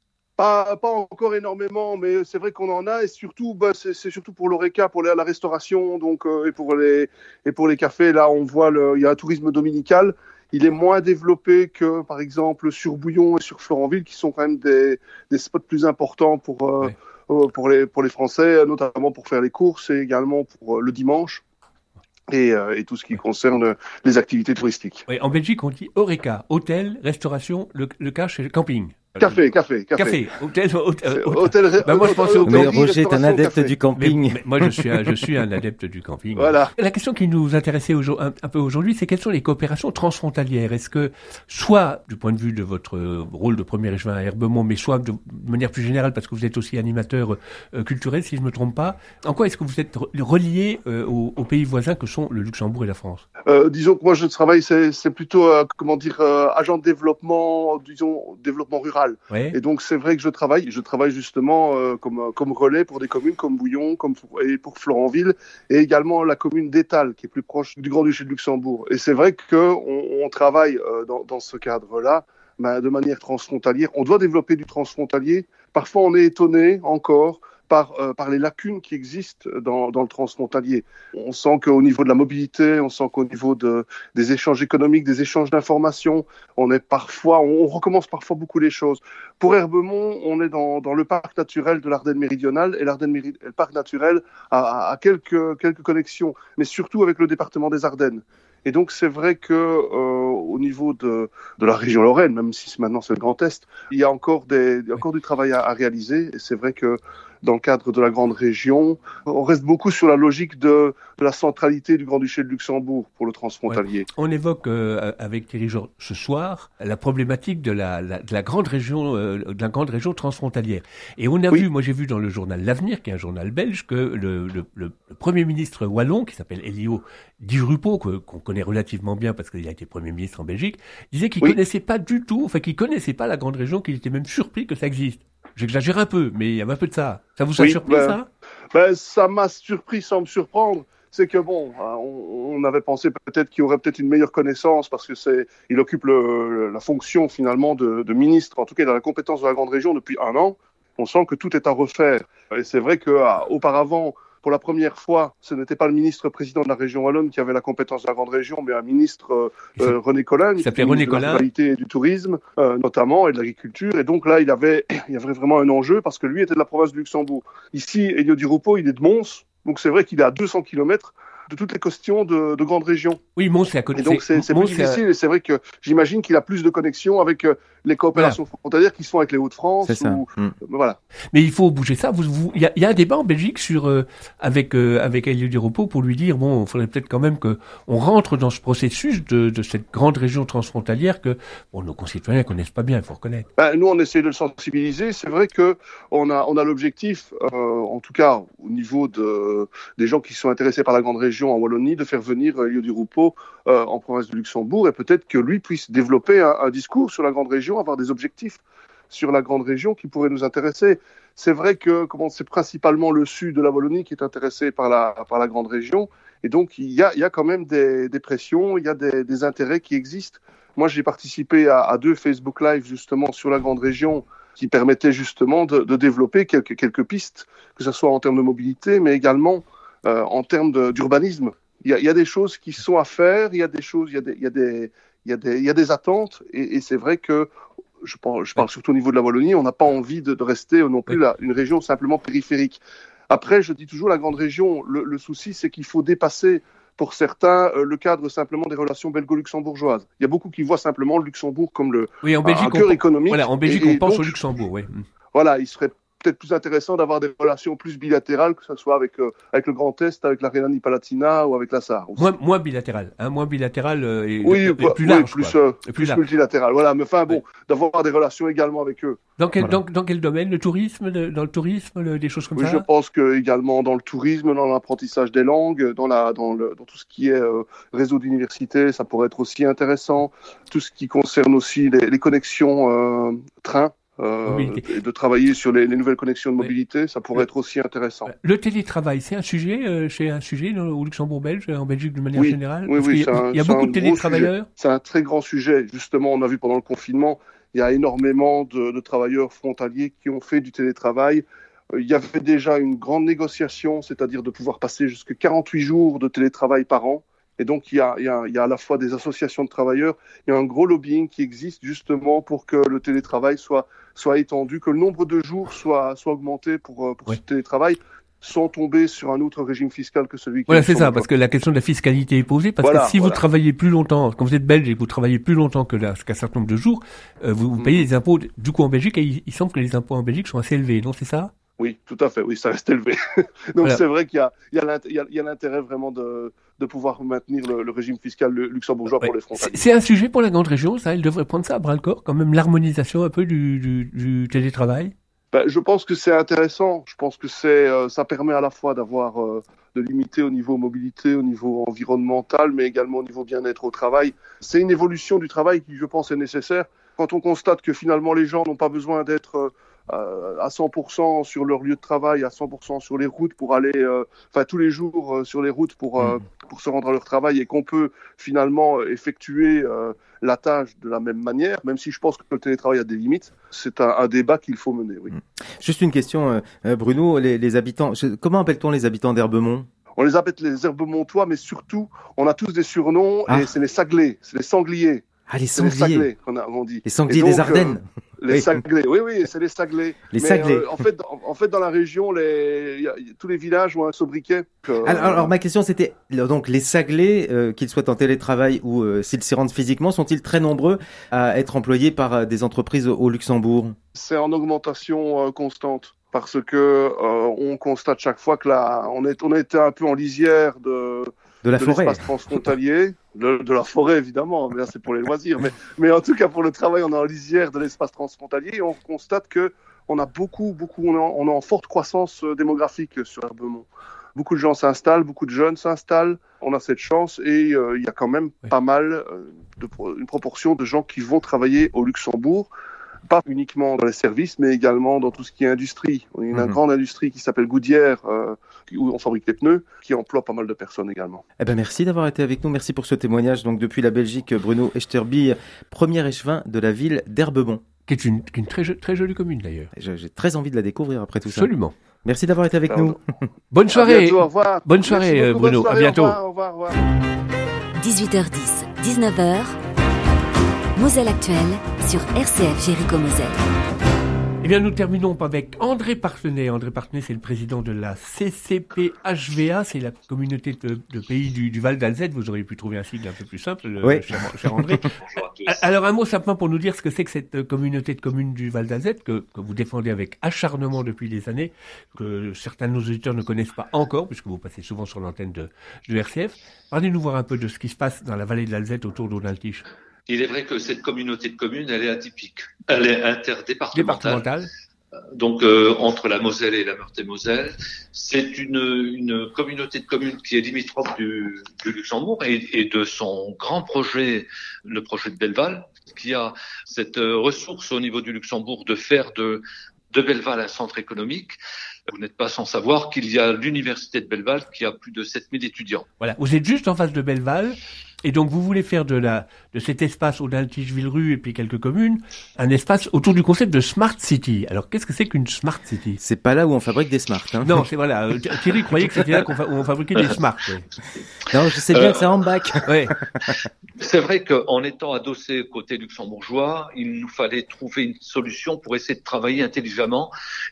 [SPEAKER 6] pas, pas encore énormément, mais c'est vrai qu'on en a et surtout, bah, c'est, c'est surtout pour l'Horeca, pour la, la restauration donc, euh, et, pour les, et pour les cafés. Là, on voit le, il y a un tourisme dominical. Il est moins développé que, par exemple, sur Bouillon et sur Florenville, qui sont quand même des, des spots plus importants pour, euh, ouais. euh, pour, les, pour les Français, notamment pour faire les courses et également pour euh, le dimanche et, euh, et tout ce qui concerne les activités touristiques.
[SPEAKER 4] Oui, en Belgique, on dit Horeca, hôtel, restauration, le, le cash et le camping.
[SPEAKER 6] Café, café, café.
[SPEAKER 4] Café, hôtel, hôtel.
[SPEAKER 6] hôtel, hôtel
[SPEAKER 4] ben moi, je pensais au
[SPEAKER 3] Mais Roger est un adepte du camping.
[SPEAKER 4] Mais, mais moi, je suis, un, je suis un adepte du camping.
[SPEAKER 6] Voilà.
[SPEAKER 4] La question qui nous intéressait un, un peu aujourd'hui, c'est quelles sont les coopérations transfrontalières. Est-ce que, soit du point de vue de votre rôle de premier échevin à Herbemont, mais soit de manière plus générale, parce que vous êtes aussi animateur euh, culturel, si je ne me trompe pas, en quoi est-ce que vous êtes relié euh, aux, aux pays voisins que sont le Luxembourg et la France ?
[SPEAKER 6] euh, Disons que moi, je travaille, c'est, c'est plutôt, euh, comment dire, euh, agent de développement, disons, développement rural.
[SPEAKER 4] Ouais.
[SPEAKER 6] Et donc, c'est vrai que je travaille, je travaille justement euh, comme, comme relais pour des communes comme Bouillon, comme et pour Florenville, et également la commune d'Étal, qui est plus proche du Grand-Duché de Luxembourg. Et c'est vrai qu'on on travaille euh, dans, dans ce cadre-là, ben, de manière transfrontalière. On doit développer du transfrontalier. Parfois, on est étonné encore par, euh, par les lacunes qui existent dans, dans le transfrontalier. On sent qu'au niveau de la mobilité, on sent qu'au niveau de, des échanges économiques, des échanges d'informations, on est parfois, on, on recommence parfois beaucoup les choses. Pour Herbemont, on est dans, dans le parc naturel de l'Ardenne méridionale, et l'Ardenne mérid... le parc naturel a, a quelques, quelques connexions, mais surtout avec le département des Ardennes. Et donc, c'est vrai que euh, au niveau de, de la région Lorraine, même si c'est maintenant c'est le Grand Est, il y a encore, des, il y a encore du travail à, à réaliser. Et c'est vrai que dans le cadre de la grande région, on reste beaucoup sur la logique de, de la centralité du Grand-Duché de Luxembourg pour le transfrontalier.
[SPEAKER 4] Ouais. On évoque euh, avec Thierry Georges ce soir la problématique de la, la, de la grande région, euh, de la grande région transfrontalière. Et on a oui. vu, moi j'ai vu dans le journal L'Avenir, qui est un journal belge, que le, le, le, le Premier ministre wallon, qui s'appelle Elio Di Rupo, que, qu'on connaît relativement bien parce qu'il a été Premier ministre en Belgique, disait qu'il oui. connaissait pas du tout, enfin qu'il connaissait pas la grande région, qu'il était même surpris que ça existe. J'exagère un peu, mais il y avait un peu de ça. Ça vous a oui, surpris,
[SPEAKER 6] ben,
[SPEAKER 4] ça
[SPEAKER 6] ben, ça m'a surpris sans me surprendre. C'est que bon, on, on avait pensé peut-être qu'il aurait peut-être une meilleure connaissance parce que c'est, il occupe le, la fonction finalement de, de ministre, en tout cas dans la compétence de la grande région depuis un an. On sent que tout est à refaire. Et c'est vrai qu'auparavant, pour la première fois, ce n'était pas le ministre-président de la région wallonne qui avait la compétence de la grande région, mais un ministre, euh, euh, René Colin,
[SPEAKER 4] qui s'appelait René Colin,
[SPEAKER 6] de la ruralité et du tourisme, euh, notamment, et de l'agriculture. Et donc là, il avait, il y avait vraiment un enjeu parce que lui était de la province de Luxembourg. Ici, Elio Di Rupo, il est de Mons, donc c'est vrai qu'il est à deux cents kilomètres de toutes les questions de, de grande région.
[SPEAKER 4] Oui, Mons, c'est à côté.
[SPEAKER 6] Et donc, c'est, c'est
[SPEAKER 4] Mons,
[SPEAKER 6] plus difficile. C'est à... Et c'est vrai que j'imagine qu'il a plus de connexions avec euh, les coopérations voilà. frontalières qui sont avec les Hauts-de-France.
[SPEAKER 3] C'est ça.
[SPEAKER 6] Ou...
[SPEAKER 3] Mmh.
[SPEAKER 6] Voilà.
[SPEAKER 4] Mais il faut bouger ça. Vous, vous, il y a, il y a un débat en Belgique sur, euh, avec, euh, avec Elio Di Rupo pour lui dire, bon, il faudrait peut-être quand même que on rentre dans ce processus de, de cette grande région transfrontalière que, bon, nos concitoyens connaissent pas bien, il faut reconnaître.
[SPEAKER 6] Ben, nous, on essaie de le sensibiliser. C'est vrai que on a, on a l'objectif, euh, en tout cas, au niveau de, des gens qui sont intéressés par la grande région en Wallonie, de faire venir Elio Di Rupo euh, en province de Luxembourg et peut-être que lui puisse développer un, un discours sur la grande région, avoir des objectifs sur la grande région qui pourraient nous intéresser. C'est vrai que comment, c'est principalement le sud de la Wallonie qui est intéressé par la, par la grande région et donc il y a, il y a quand même des, des pressions, il y a des, des intérêts qui existent. Moi, j'ai participé à, à deux Facebook Live justement sur la grande région qui permettaient justement de, de développer quelques, quelques pistes, que ce soit en termes de mobilité, mais également euh, en termes de, d'urbanisme. Il y, a, il y a des choses qui sont à faire, il y a des choses, il y a des, il y a des, il y a des, il y a des attentes, et, et c'est vrai que je parle, je parle surtout au niveau de la Wallonie, on n'a pas envie de, de rester non plus là, une région simplement périphérique. Après, je dis toujours la grande région, le, le souci c'est qu'il faut dépasser pour certains euh, le cadre simplement des relations belgo-luxembourgeoises. Il y a beaucoup qui voient simplement le Luxembourg comme le
[SPEAKER 4] oui, en Belgique,
[SPEAKER 6] un cœur
[SPEAKER 4] on,
[SPEAKER 6] économique.
[SPEAKER 4] Voilà, en Belgique,
[SPEAKER 6] et,
[SPEAKER 4] on
[SPEAKER 6] et
[SPEAKER 4] pense
[SPEAKER 6] donc,
[SPEAKER 4] au Luxembourg, oui.
[SPEAKER 6] Voilà, il serait peut-être plus intéressant d'avoir des relations plus bilatérales, que ce soit avec, euh, avec le Grand Est, avec la Rhénanie-Palatinat ou avec la Sarre.
[SPEAKER 4] Moins, moins bilatéral, hein, moins bilatéral euh, et,
[SPEAKER 6] oui,
[SPEAKER 4] et,
[SPEAKER 6] quoi,
[SPEAKER 4] et plus large.
[SPEAKER 6] Oui, plus,
[SPEAKER 4] quoi.
[SPEAKER 6] euh,
[SPEAKER 4] et plus,
[SPEAKER 6] plus
[SPEAKER 4] large.
[SPEAKER 6] multilatéral. Voilà, mais enfin bon,
[SPEAKER 4] oui.
[SPEAKER 6] D'avoir des relations également avec eux.
[SPEAKER 4] Dans quel,
[SPEAKER 6] voilà.
[SPEAKER 4] dans, dans quel domaine? Le tourisme, le, dans le tourisme, le, des choses comme
[SPEAKER 6] oui,
[SPEAKER 4] ça?
[SPEAKER 6] Je pense que également dans le tourisme, dans l'apprentissage des langues, dans, la, dans, le, dans tout ce qui est euh, réseau d'universités, ça pourrait être aussi intéressant. Tout ce qui concerne aussi les, les connexions euh, trains. Euh, et de travailler sur les, les nouvelles connexions de mobilité, oui. Ça pourrait être aussi intéressant.
[SPEAKER 4] Le télétravail, c'est un sujet, euh, c'est un sujet au Luxembourg belge, en Belgique de manière
[SPEAKER 6] oui,
[SPEAKER 4] générale.
[SPEAKER 6] Oui,
[SPEAKER 4] Parce
[SPEAKER 6] oui,
[SPEAKER 4] il y a,
[SPEAKER 6] un,
[SPEAKER 4] il y a beaucoup de télétravailleurs.
[SPEAKER 6] C'est un très grand sujet. Justement, on a vu pendant le confinement, il y a énormément de, de travailleurs frontaliers qui ont fait du télétravail. Euh, il y avait déjà une grande négociation, c'est-à-dire de pouvoir passer jusqu'à quarante-huit jours de télétravail par an. Et donc, il y, a, il, y a, il y a à la fois des associations de travailleurs, il y a un gros lobbying qui existe justement pour que le télétravail soit, soit étendu, que le nombre de jours soit, soit augmenté pour, pour oui. ce télétravail, sans tomber sur un autre régime fiscal que celui qui
[SPEAKER 4] Voilà, c'est ça, parce que la question de la fiscalité est posée, parce voilà, que si voilà. vous travaillez plus longtemps, quand vous êtes belge et que vous travaillez plus longtemps que là, qu'un certain nombre de jours, euh, vous, vous payez mmh. des impôts, du coup en Belgique, et il, il semble que les impôts en Belgique sont assez élevés, non, c'est ça?
[SPEAKER 6] Oui, tout à fait, oui, ça reste élevé. Donc voilà. C'est vrai qu'il y a, il y a, il y a, il y a l'intérêt vraiment de, de pouvoir maintenir le, le régime fiscal luxembourgeois ouais. pour les frontaliers.
[SPEAKER 4] C'est un sujet pour la grande région, ça, elle devrait prendre ça à bras-le-corps, quand même l'harmonisation un peu du, du, du télétravail.
[SPEAKER 6] Ben, je pense que c'est intéressant, je pense que c'est, euh, ça permet à la fois d'avoir, euh, de limiter au niveau mobilité, au niveau environnemental, mais également au niveau bien-être au travail. C'est une évolution du travail qui, je pense, est nécessaire. Quand on constate que finalement les gens n'ont pas besoin d'être... Euh, Euh, à cent pour cent sur leur lieu de travail, à cent pour cent sur les routes pour aller, enfin euh, tous les jours euh, sur les routes pour euh, pour se rendre à leur travail et qu'on peut finalement effectuer euh, la tâche de la même manière, même si je pense que le télétravail a des limites, c'est un, un débat qu'il faut mener. Oui.
[SPEAKER 3] Juste une question, euh, Bruno, les, les habitants, je, comment appelle-t-on les habitants d'Herbemont?
[SPEAKER 6] On les appelle les Herbemontois, mais surtout, on a tous des surnoms ah. et c'est les Saglés, c'est les sangliers.
[SPEAKER 3] Ah, les sangliers.
[SPEAKER 6] Les Saglés, on, a, on dit.
[SPEAKER 3] Les sangliers donc, des Ardennes.
[SPEAKER 6] Euh, les oui. Saglés, oui, oui, c'est les Saglés.
[SPEAKER 3] Les
[SPEAKER 6] Mais,
[SPEAKER 3] Saglés.
[SPEAKER 6] Euh, en, fait, en, en fait, dans la région, les, y a, y a, tous les villages ont un sobriquet.
[SPEAKER 3] Euh, alors, alors, ma question, c'était, donc, les Saglés, euh, qu'ils soient en télétravail ou euh, s'ils s'y rendent physiquement, sont-ils très nombreux à être employés par euh, des entreprises au, au Luxembourg?
[SPEAKER 6] C'est en augmentation euh, constante. Parce que euh, on constate chaque fois que là, on est, on a été un peu en lisière de,
[SPEAKER 3] de la
[SPEAKER 6] de
[SPEAKER 3] forêt,
[SPEAKER 6] l'espace transfrontalier, de, de la forêt évidemment, mais là c'est pour les loisirs, mais, mais en tout cas pour le travail, on est en lisière de l'espace transfrontalier et on constate que on a beaucoup, beaucoup, on est en, on est en forte croissance démographique sur Herbemont. Beaucoup de gens s'installent, beaucoup de jeunes s'installent. On a cette chance et euh, il y a quand même oui. pas mal, euh, de, une proportion de gens qui vont travailler au Luxembourg. Pas uniquement dans les services, mais également dans tout ce qui est industrie. On a une mmh. grande industrie qui s'appelle Goodyear, euh, où on fabrique les pneus, qui emploie pas mal de personnes également.
[SPEAKER 3] Eh ben merci d'avoir été avec nous. Merci pour ce témoignage. Donc depuis la Belgique, Bruno Echterby, premier échevin de la ville d'Herbemont.
[SPEAKER 4] Qui est une, qui est une très, très jolie commune d'ailleurs.
[SPEAKER 3] J'ai très envie de la découvrir après tout
[SPEAKER 4] Absolument.
[SPEAKER 3] ça. Absolument. Merci d'avoir été avec
[SPEAKER 6] Pardon.
[SPEAKER 3] nous.
[SPEAKER 4] Bonne soirée.
[SPEAKER 6] À bientôt, au revoir.
[SPEAKER 4] Bonne soirée,
[SPEAKER 6] Merci beaucoup,
[SPEAKER 4] Bruno.
[SPEAKER 6] bonne soirée,
[SPEAKER 4] À bientôt.
[SPEAKER 6] Au revoir, au revoir, au revoir.
[SPEAKER 2] dix-huit heures dix, dix-neuf heures, Moselle Actuelle sur R C F Jéricho-Moselle.
[SPEAKER 4] Eh bien, nous terminons avec André Partenay. André Partenay, c'est le président de la C C P H V A, c'est la communauté de, de pays du, du Val d'Alzette. Vous auriez pu trouver un sigle un peu plus simple, le-
[SPEAKER 3] Oui.
[SPEAKER 4] cher, cher André. Alors, un mot simplement pour nous dire ce que c'est que cette communauté de communes du Val d'Alzette, que, que vous défendez avec acharnement depuis des années, que certains de nos auditeurs ne connaissent pas encore, puisque vous passez souvent sur l'antenne de, de R C F. Parlez-nous voir un peu de ce qui se passe dans la vallée de l'Alzette autour d'Aunaltiche.
[SPEAKER 7] Il est vrai que cette communauté de communes, elle est atypique. Elle est interdépartementale.
[SPEAKER 4] Départementale.
[SPEAKER 7] Donc, euh, entre la Moselle et la Meurthe-et-Moselle. C'est une, une communauté de communes qui est limitrophe du, du Luxembourg et, et de son grand projet, le projet de Belleval, qui a cette euh, ressource au niveau du Luxembourg de faire de, de Belleval un centre économique. Vous n'êtes pas sans savoir qu'il y a l'université de Belleval qui a plus de sept mille étudiants.
[SPEAKER 4] Voilà. Vous êtes juste en face de Belleval. Et donc, vous voulez faire de la, de cet espace Aunaltiche-Villeru et puis quelques communes, un espace autour du concept de Smart City. Alors, qu'est-ce que c'est qu'une Smart City?
[SPEAKER 3] C'est pas là où on fabrique des smarts. Hein.
[SPEAKER 4] Non, c'est voilà. euh, Thierry croyait que c'était là qu'on fa- où on fabriquait des Smart. Ouais.
[SPEAKER 3] Non, je sais bien
[SPEAKER 7] Euh,
[SPEAKER 3] que c'est en bac.
[SPEAKER 4] Ouais.
[SPEAKER 7] C'est vrai qu'en étant adossé côté luxembourgeois, il nous fallait trouver une solution pour essayer de travailler intelligemment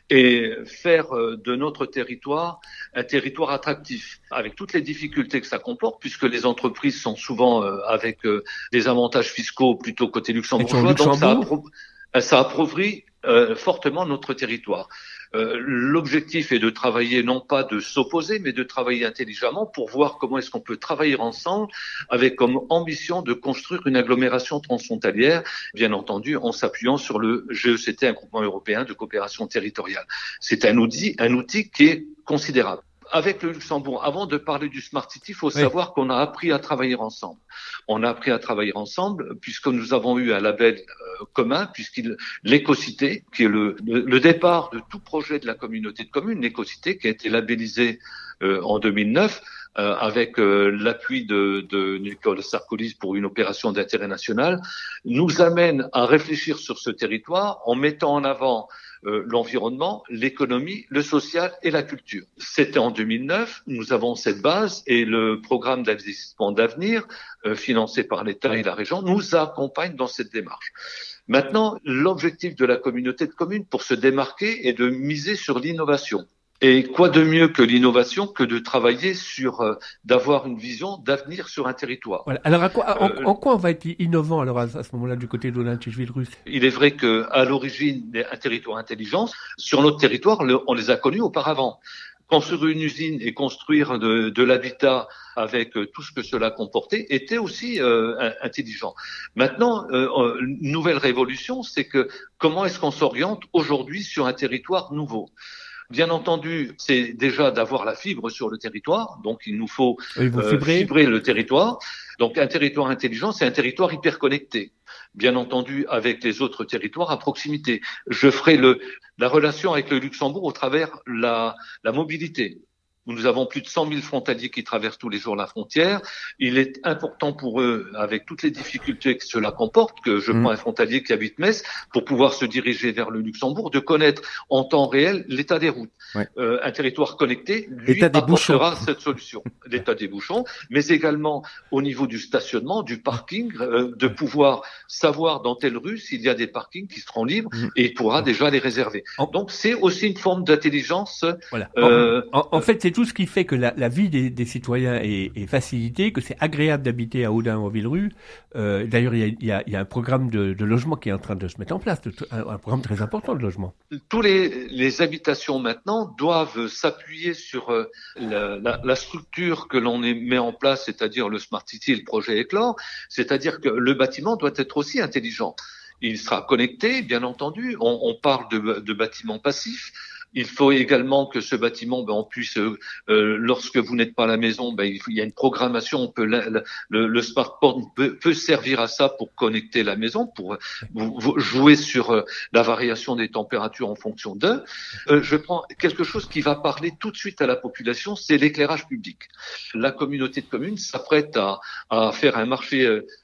[SPEAKER 7] et faire de notre territoire un territoire attractif, avec toutes les difficultés que ça comporte, puisque les entreprises sont souvent euh, avec euh, des avantages fiscaux plutôt côté luxembourgeois,
[SPEAKER 4] Et sur
[SPEAKER 7] donc ça,
[SPEAKER 4] Luxembourg
[SPEAKER 7] appro- ça appauvrit euh, fortement notre territoire. Euh, l'objectif est de travailler, non pas de s'opposer, mais de travailler intelligemment pour voir comment est-ce qu'on peut travailler ensemble avec comme ambition de construire une agglomération transfrontalière, bien entendu en s'appuyant sur le G E C T, un groupement européen de coopération territoriale. C'est un outil, un outil qui est considérable. Avec le Luxembourg, avant de parler du Smart City, il faut
[SPEAKER 4] Oui.
[SPEAKER 7] savoir qu'on a appris à travailler ensemble. On a appris à travailler ensemble puisque nous avons eu un label euh, commun, puisqu'il l'écocité, qui est le, le, le départ de tout projet de la communauté de communes, l'écocité, qui a été labellisé euh, en deux mille neuf euh, avec euh, l'appui de, de Nicolas Sarkozy pour une opération d'intérêt national, nous amène à réfléchir sur ce territoire en mettant en avant Euh, l'environnement, l'économie, le social et la culture. C'était en deux mille neuf, nous avons cette base et le programme d'investissement d'avenir, euh, financé par l'État et la région, nous accompagne dans cette démarche. Maintenant, l'objectif de la communauté de communes pour se démarquer est de miser sur l'innovation. Et quoi de mieux que l'innovation que de travailler sur, euh, d'avoir une vision d'avenir sur un territoire.
[SPEAKER 4] Voilà. Alors, à quoi, en,
[SPEAKER 7] Euh,
[SPEAKER 4] en quoi on va être innovant alors à, à ce moment-là du côté d'Aunaltiche-Villeru?
[SPEAKER 7] Il est vrai que à l'origine, un territoire intelligence, sur notre territoire, le, on les a connus auparavant. Construire une usine et construire de, de l'habitat avec tout ce que cela comportait était aussi euh, intelligent. Maintenant, euh, une nouvelle révolution, c'est que comment est-ce qu'on s'oriente aujourd'hui sur un territoire nouveau ? Bien entendu, c'est déjà d'avoir la fibre sur le territoire, donc il nous faut
[SPEAKER 4] Oui, vous
[SPEAKER 7] euh,
[SPEAKER 4] fibrez.
[SPEAKER 7] fibrer le territoire. Donc un territoire intelligent, c'est un territoire hyper connecté, bien entendu avec les autres territoires à proximité. Je ferai le, la relation avec le Luxembourg au travers la, la mobilité. Nous avons plus de cent mille frontaliers qui traversent tous les jours la frontière. Il est important pour eux, avec toutes les difficultés que cela comporte, que je
[SPEAKER 3] Mmh.
[SPEAKER 7] prends un frontalier qui habite Metz, pour pouvoir se diriger vers le Luxembourg, de connaître en temps réel l'état des routes.
[SPEAKER 3] Ouais.
[SPEAKER 7] Euh, un territoire connecté, lui,
[SPEAKER 3] L'état des
[SPEAKER 7] apportera cette solution. L'état des bouchons, mais également au niveau du stationnement, du parking, euh, de pouvoir savoir dans telle rue s'il y a des parkings qui seront libres
[SPEAKER 3] Mmh.
[SPEAKER 7] et il pourra déjà les réserver.
[SPEAKER 4] En-
[SPEAKER 7] Donc c'est aussi une forme d'intelligence.
[SPEAKER 4] Voilà.
[SPEAKER 7] Euh,
[SPEAKER 4] en, en- en fait, c'est tout ce qui fait que la, la vie des, des citoyens est, est facilitée, que c'est agréable d'habiter à Audun ou à Villeru. Euh, d'ailleurs, il y a, il y, a, il y a un programme de, de logement qui est en train de se mettre en place, de, un, un programme très important de logement.
[SPEAKER 7] tous les, les habitations maintenant doivent s'appuyer sur euh, la, la, la structure que l'on est- met en place, c'est-à-dire le Smart City et le projet Éclore, c'est-à-dire que le bâtiment doit être aussi intelligent. Il sera connecté, bien entendu. On, on parle de, de bâtiments passifs. Il faut également que ce bâtiment, ben, on puisse, euh, euh, lorsque vous n'êtes pas à la maison, ben, il, faut- il y a une programmation. On peut la- la- le, le smartphone peut, peut servir à ça pour connecter la maison, pour vous- vous jouer sur euh, la variation des températures en fonction d'eux. Euh, je prends quelque chose qui va parler tout de suite à la population, c'est l'éclairage public. La communauté de communes s'apprête à, à faire un marché euh,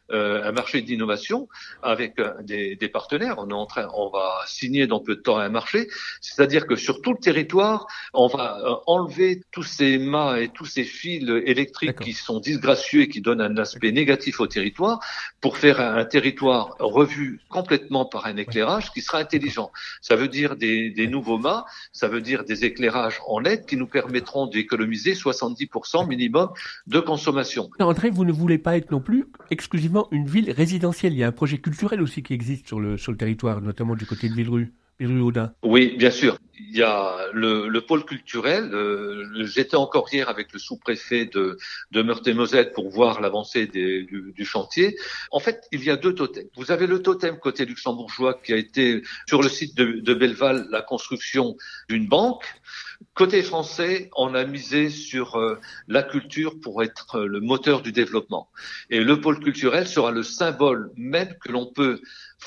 [SPEAKER 7] euh, un marché d'innovation avec euh, des, des partenaires. On est en train, on va signer dans peu de temps un marché. C'est-à-dire que sur tout le territoire, on va euh, enlever tous ces mâts et tous ces fils électriques D'accord. qui sont disgracieux et qui donnent un aspect négatif au territoire pour faire un, un territoire revu complètement par un éclairage qui sera intelligent. Ça veut dire des, des nouveaux mâts, ça veut dire des éclairages en L E D qui nous permettront d'économiser soixante-dix pour cent minimum de consommation.
[SPEAKER 4] André, vous ne voulez pas être non plus exclusivement une ville résidentielle. Il y a un projet culturel aussi qui existe sur le, sur le territoire, notamment du côté de Villerue. Villerue-Audin.
[SPEAKER 7] Oui, bien sûr. Il y a le, le pôle culturel. Euh, j'étais encore hier avec le sous-préfet de, de Meurthe-et-Moselle pour voir l'avancée des, du, du chantier. En fait, il y a deux totems. Vous avez le totem côté luxembourgeois qui a été sur le site de, de Belleval, la construction d'une banque. Côté français, on a misé sur euh, la culture pour être euh, le moteur du développement. Et le pôle culturel sera le symbole même que l'on peut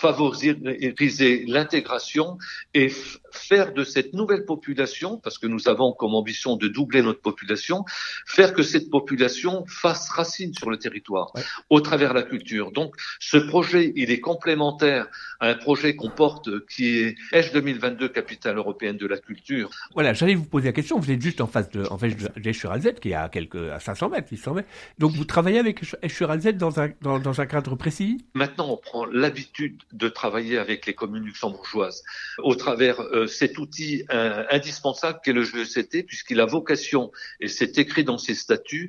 [SPEAKER 7] favoriser l'intégration et f- faire de cette nouvelle population, parce que nous avons comme ambition de doubler notre population, faire que cette population fasse racine sur le territoire, ouais. au travers de la culture. Donc, ce projet, il est complémentaire à un projet qu'on porte qui est Esch deux mille vingt-deux, capitale européenne de la culture.
[SPEAKER 4] Voilà, j'allais vous poser la question. Vous êtes juste en face de, en face d'Esch-sur-Alzette, qui est à quelques, à cinq cents mètres, six cents mètres. Donc, vous travaillez avec Esch-sur-Alzette dans un, dans, dans un cadre précis?
[SPEAKER 7] Maintenant, on prend l'habitude de travailler avec les communes luxembourgeoises au travers euh, cet outil euh, indispensable qu'est le G E C T, puisqu'il a vocation, et c'est écrit dans ses statuts,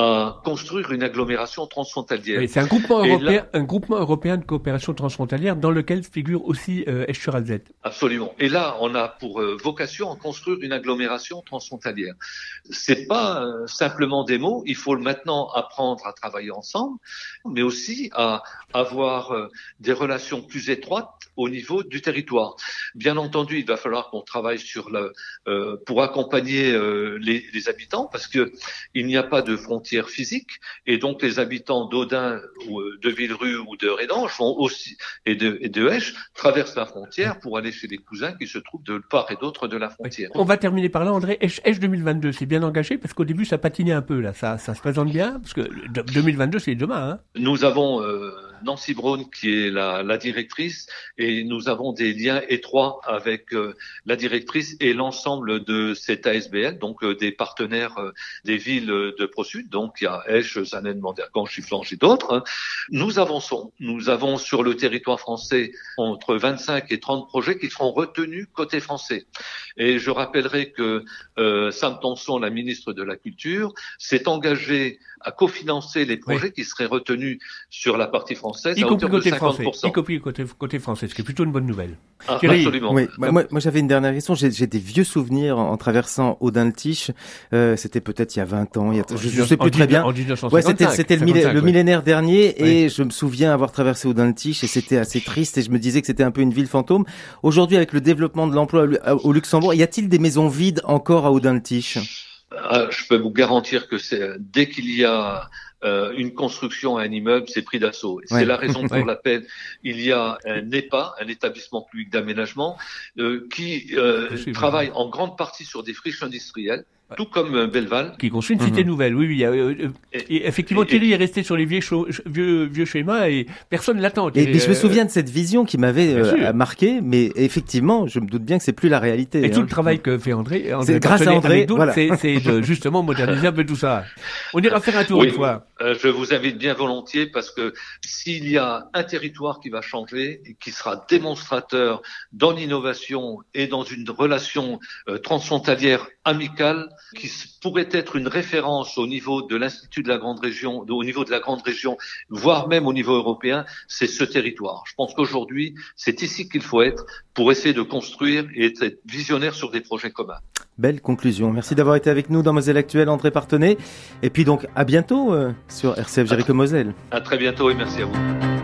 [SPEAKER 7] à construire une agglomération transfrontalière.
[SPEAKER 4] Oui, c'est un groupement européen, là, un groupement européen de coopération transfrontalière dans lequel figure aussi euh, Esch-sur-Alzette.
[SPEAKER 7] Absolument. Et là, on a pour euh, vocation à construire une agglomération transfrontalière. C'est pas euh, simplement des mots. Il faut maintenant apprendre à travailler ensemble, mais aussi à avoir euh, des relations plus étroites au niveau du territoire. Bien entendu, il va falloir qu'on travaille sur le, euh, pour accompagner euh, les, les habitants, parce que il n'y a pas de frontière physique, et donc les habitants d'Audin ou de Villerue ou de Rédange vont aussi et de, et de Esch traversent la frontière pour aller chez les cousins qui se trouvent de part et d'autre de la frontière.
[SPEAKER 4] On va terminer par là, André. Esch, Esch deux mille vingt-deux, c'est bien engagé, parce qu'au début ça patinait un peu là. Ça, ça se présente bien, parce que deux mille vingt-deux c'est demain. Hein.
[SPEAKER 7] Nous avons euh, Nancy Braun qui est la, la directrice, et nous avons des liens étroits avec euh, la directrice et l'ensemble de cette A S B L, donc euh, des partenaires euh, des villes de ProSud, donc il y a Esch, Zanen, Mandergan, Chifflange et d'autres. Hein. Nous avançons, nous avons sur le territoire français entre vingt-cinq et trente projets qui seront retenus côté français. Et je rappellerai que euh, Sam Thomson, la ministre de la Culture, s'est engagée à cofinancer les projets oui. qui seraient retenus sur la partie française
[SPEAKER 4] y
[SPEAKER 7] à hauteur de cinquante pour cent.
[SPEAKER 4] Y compris côté, côté français, ce qui est plutôt une bonne nouvelle.
[SPEAKER 7] Ah, absolument.
[SPEAKER 3] Oui, moi, moi, moi j'avais une dernière question. J'ai, j'ai des vieux souvenirs en, en traversant Audin-le-Tiche. Euh, c'était peut-être il y a vingt ans. Il y a, je, je sais plus très bien.
[SPEAKER 4] En dix-neuf cent cinquante-cinq.
[SPEAKER 3] Ouais, c'était, c'était le, millé- le
[SPEAKER 4] oui.
[SPEAKER 3] millénaire dernier,
[SPEAKER 4] oui.
[SPEAKER 3] et je me souviens avoir traversé Audin-le-Tiche, et c'était assez triste, et je me disais que c'était un peu une ville fantôme. Aujourd'hui, avec le développement de l'emploi au Luxembourg, y a-t-il des maisons vides encore à Audin-le-Tiche?
[SPEAKER 7] Ah, je peux vous garantir que c'est dès qu'il y a euh, une construction à un immeuble, c'est pris d'assaut. Ouais. C'est la raison pour ouais. laquelle il y a un E P A, un établissement public d'aménagement, euh, qui euh, travaille en grande partie sur des friches industrielles. Tout comme euh, Belleval.
[SPEAKER 4] Qui construit une cité mmh. nouvelle, oui, oui. Euh, euh, et, et effectivement, et, Thierry et, est resté sur les vieux, cho- vieux, vieux schémas et personne l'attend.
[SPEAKER 3] Et, mais je me souviens de cette vision qui m'avait euh, marqué, mais effectivement, je me doute bien que c'est plus la réalité.
[SPEAKER 4] Et
[SPEAKER 3] hein.
[SPEAKER 4] tout le travail que fait André, André
[SPEAKER 3] c'est grâce à André,
[SPEAKER 4] doute,
[SPEAKER 3] voilà.
[SPEAKER 4] c'est, c'est de justement moderniser un peu tout ça. On ira faire un tour
[SPEAKER 7] oui,
[SPEAKER 4] une fois.
[SPEAKER 7] Euh, je vous invite bien volontiers, parce que s'il y a un territoire qui va changer et qui sera démonstrateur dans l'innovation et dans une relation euh, transfrontalière amicale, qui pourrait être une référence au niveau de l'Institut de la Grande Région, au niveau de la Grande Région, voire même au niveau européen, c'est ce territoire. Je pense qu'aujourd'hui, c'est ici qu'il faut être pour essayer de construire et être visionnaire sur des projets communs.
[SPEAKER 3] Belle conclusion. Merci d'avoir été avec nous dans Moselle Actuelle, André Partenay. Et puis donc, à bientôt euh, sur R C F Jéricho Moselle.
[SPEAKER 7] À très bientôt et merci à vous.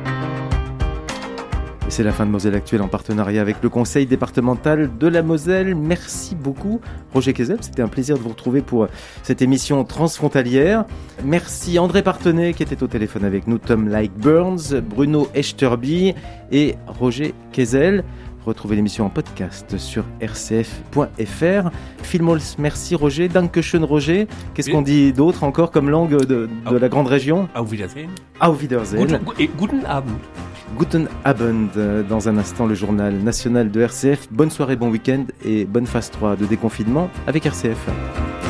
[SPEAKER 3] Et c'est la fin de Moselle Actuelle en partenariat avec le Conseil départemental de la Moselle. Merci beaucoup, Roger Kezel. C'était un plaisir de vous retrouver pour cette émission transfrontalière. Merci André Partenay qui était au téléphone avec nous, Tom Like Burns, Bruno Echterby et Roger Kezel. Retrouvez l'émission en podcast sur r c f point f r. Vielmals merci Roger. Dankeschön Roger. Qu'est-ce qu'on dit d'autre encore comme langue de, de la grande région?
[SPEAKER 4] Auf Wiedersehen.
[SPEAKER 3] Auf Wiedersehen.
[SPEAKER 4] Guten, et guten Abend.
[SPEAKER 3] Guten Abend. Dans un instant, le journal national de R C F. Bonne soirée, bon week-end et bonne phase trois de déconfinement avec R C F.